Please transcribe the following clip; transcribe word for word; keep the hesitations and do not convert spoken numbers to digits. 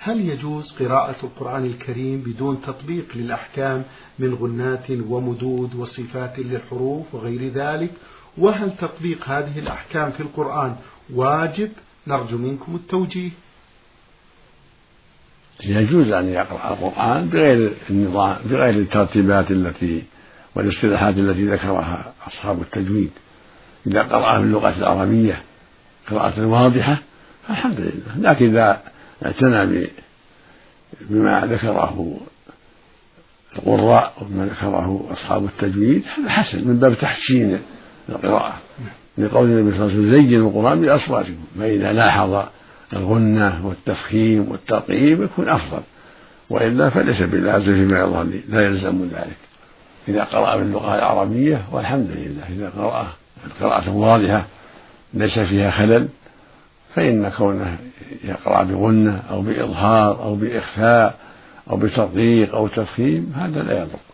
هل يجوز قراءة القرآن الكريم بدون تطبيق للأحكام من غنات ومدود وصفات للحروف وغير ذلك؟ وهل تطبيق هذه الأحكام في القرآن واجب؟ نرجو منكم التوجيه. يجوز أن يقرأ القرآن بغير النظام، بغير الترتيبات التي والاصطلاحات التي ذكرها أصحاب التجويد. إذا قرأ باللغة العربية قراءة واضحة فالحمد لله، لكن إذا اعتنى بما ذكره القراء وما ذكره أصحاب التجويد هذا حسن من باب تحسين القراءة، لقول النبي صلى الله عليه وسلم: زينوا القرآن بأصواتكم، فإذا لاحظ الغنة والتفخيم والترقيم يكون أفضل، وإلا فليس بلازم فيما يظهر لي، لا يلزم ذلك. إذا قرأ باللغة العربية والحمد لله، إذا قرأ قراءة واضحة ليس فيها خلل، فإن كونه يقرأ بغنة أو بإظهار أو بإخفاء أو بترقيق أو تفخيم هذا لا يضر.